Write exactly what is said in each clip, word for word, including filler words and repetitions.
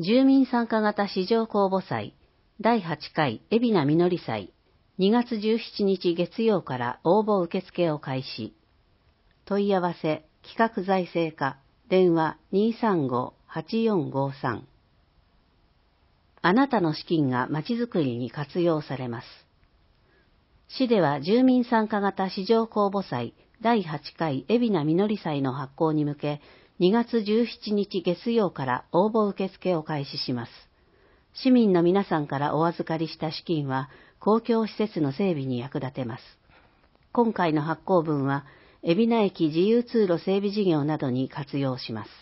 住民参加型市場公募祭だいはちかい海老名みのり祭にがつじゅうしちにち月曜から応募受付を開始。問い合わせ企画財政課電話 にーさんごーはちよんごーさん。あなたの資金がまちづくりに活用されます。市では住民参加型市場公募祭だいはちかい海老名みのり祭の発行に向け、にがつじゅうしちにち月曜から応募受付を開始します。市民の皆さんからお預かりした資金は公共施設の整備に役立てます。今回の発行分は、海老名駅自由通路整備事業などに活用します。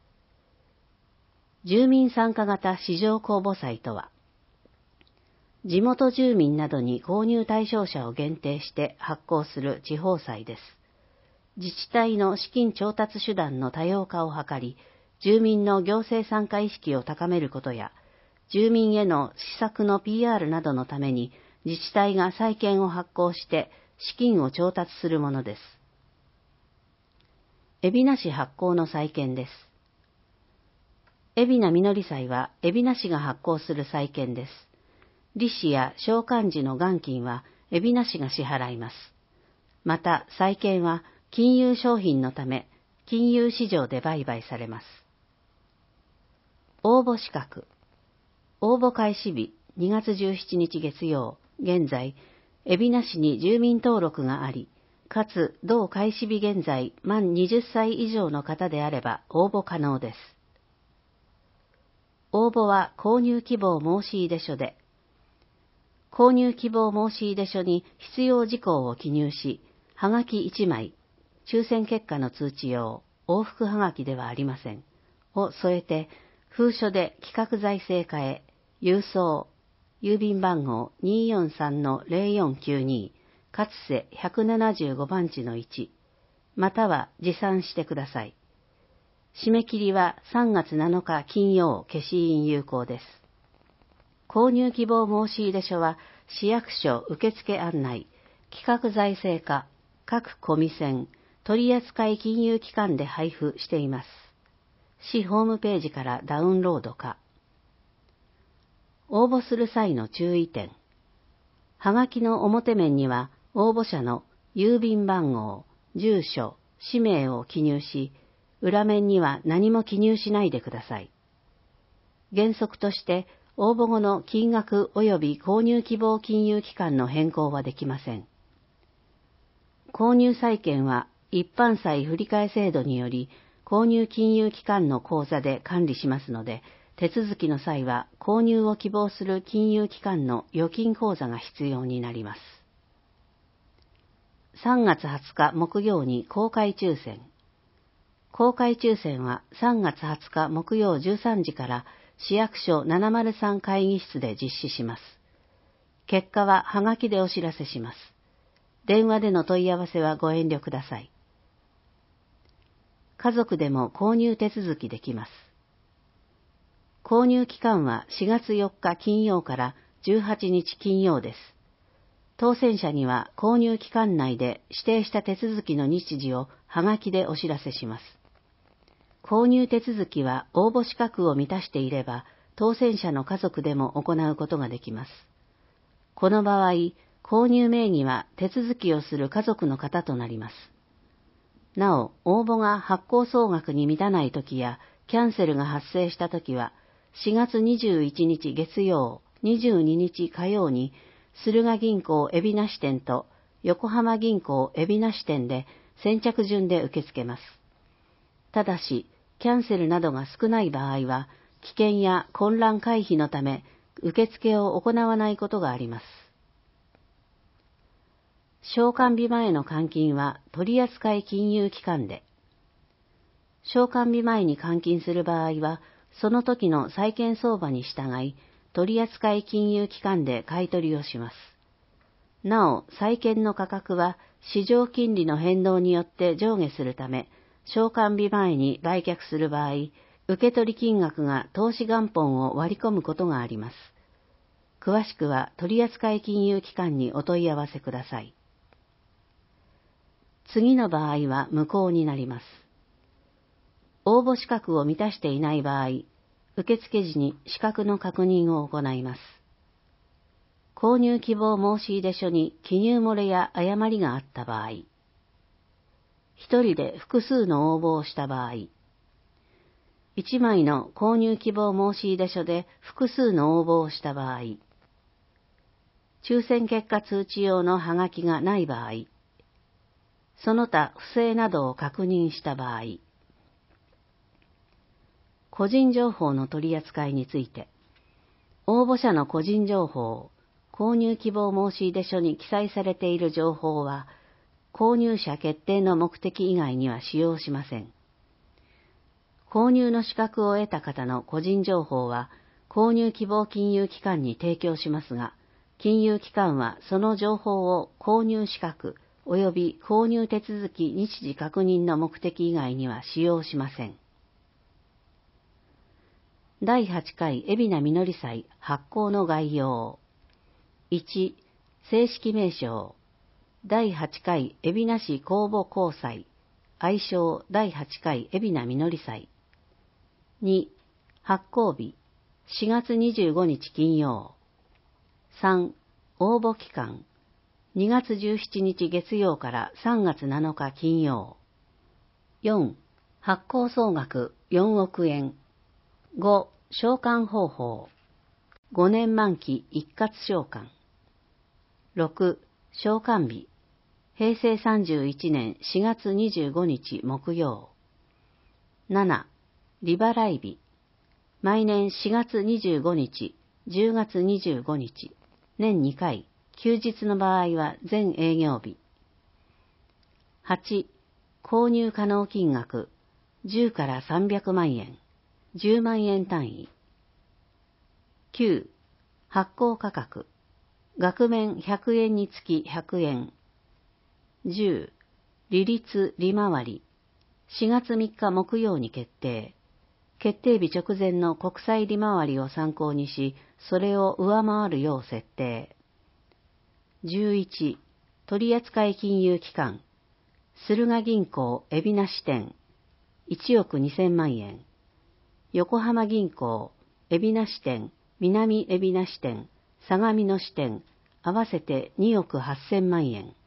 住民参加型市場公募祭とは、地元住民などに購入対象者を限定して発行する地方祭です。自治体の資金調達手段の多様化を図り、住民の行政参加意識を高めることや、住民への施策の ピーアール などのために自治体が債券を発行して資金を調達するものです。海老名市発行の債券です。海老名みのり祭は海老名市が発行する債券です。利子や償還時の元金は海老名市が支払います。また債券は金融商品のため金融市場で売買されます。応募資格。応募開始日にがつじゅうしちにち月曜、現在、海老名市に住民登録があり、かつ同開始日現在満はたち以上の方であれば応募可能です。応募は購入希望申し出書で、購入希望申し出書に必要事項を記入し、はがきいちまい、抽選結果の通知用、往復はがきではありません、を添えて、封書で企画財政課へ、郵送、郵便番号 にーよんさんのぜろよんきゅうに、勝瀬ひゃくななじゅうごばんちのいち、または持参してください。締め切りはさんがつなのか金曜消印有効です。購入希望申し出書は市役所受付案内、企画財政課、各コミセン、取扱金融機関で配布しています。市ホームページからダウンロードか。応募する際の注意点。はがきの表面には応募者の郵便番号、住所、氏名を記入し、裏面には何も記入しないでください。原則として応募後の金額及び購入希望金融機関の変更はできません。購入債券は一般債振替制度により購入金融機関の口座で管理しますので、手続きの際は購入を希望する金融機関の預金口座が必要になります。さんがつはつか木曜に公開抽選。公開抽選はさんがつはつか木曜じゅうさんじから市役所ななまるさん会議室で実施します。結果ははがきでお知らせします。電話での問い合わせはご遠慮ください。家族でも購入手続きできます。購入期間はしがつよっか金曜からじゅうはちにち金曜です。当選者には購入期間内で指定した手続きの日時をはがきでお知らせします。購入手続きは応募資格を満たしていれば、当選者の家族でも行うことができます。この場合、購入名義は手続きをする家族の方となります。なお、応募が発行総額に満たないときや、キャンセルが発生したときは、しがつにじゅういちにち月曜、にじゅうににち火曜に、駿河銀行海老名支店と横浜銀行海老名支店で先着順で受け付けます。ただし、キャンセルなどが少ない場合は、危険や混乱回避のため、受付を行わないことがあります。償還日前の換金は取扱金融機関で、償還日前に換金する場合は、その時の債券相場に従い、取扱金融機関で買い取りをします。なお、債券の価格は市場金利の変動によって上下するため、償還日前に売却する場合、受取金額が投資元本を割り込むことがあります。詳しくは取扱金融機関にお問い合わせください。次の場合は無効になります。応募資格を満たしていない場合、 受付時に資格の確認を行います。購入希望申出書に記入漏れや誤りがあった場合、一人で複数の応募をした場合、一枚の購入希望申出書で複数の応募をした場合、抽選結果通知用のハガキがない場合、その他不正などを確認した場合、個人情報の取り扱いについて、応募者の個人情報、購入希望申出書に記載されている情報は、購入者決定の目的以外には使用しません。購入の資格を得た方の個人情報は、購入希望金融機関に提供しますが、金融機関はその情報を購入資格及び購入手続き日時確認の目的以外には使用しません。だいはちかい海老名みのり祭発行の概要。いち、正式名称。だいはちかい海老名市公募公祭、愛称だいはちかい海老名みのり祭。に、発行日、しがつにじゅうごにち金曜。さん、応募期間、にがつじゅうしちにち月曜からさんがつなのか金曜。よん、発行総額よんおくえん。ご、償還方法。ごねん満期一括償還。ろく、償還日。へいせいさんじゅういちねんしがつにじゅうごにち木曜。なな、利払い日。毎年しがつにじゅうごにち、じゅうがつにじゅうごにち、年にかい、休日の場合は全営業日。はち、購入可能金額、じゅうからさんびゃくまんえん、じゅうまんえん単位。きゅう、発行価格、額面ひゃくえんにつきひゃくえん。じゅう、利率利回り、しがつみっか木曜に決定。決定日直前の国債利回りを参考にし、それを上回るよう設定。じゅういち、取扱金融機関、駿河銀行海老名支店、いちおくにせんまんえん。横浜銀行、海老名支店、南海老名支店、相模野支店、合わせてにおくはっせんまんえん。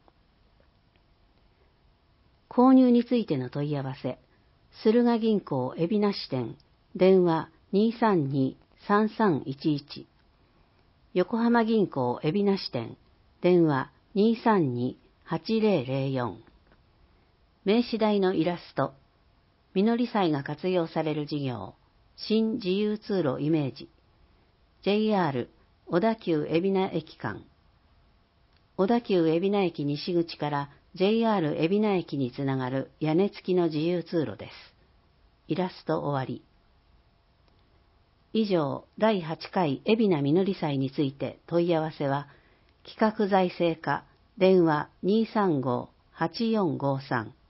購入についての問い合わせ、駿河銀行海老名支店、電話 にーさんにーさんさんいちいち。横浜銀行海老名支店、電話 にーさんにーはちぜろぜろよん。名刺台のイラスト、みのり祭が活用される事業、新自由通路イメージ、ジェイアール 小田急海老名駅間。小田急海老名駅西口から ジェイアール 海老名駅につながる屋根付きの自由通路です。イラスト終わり。以上、だいはちかい海老名みのり祭について問い合わせは、企画財政課、電話 にーさんごーはちよんごーさん。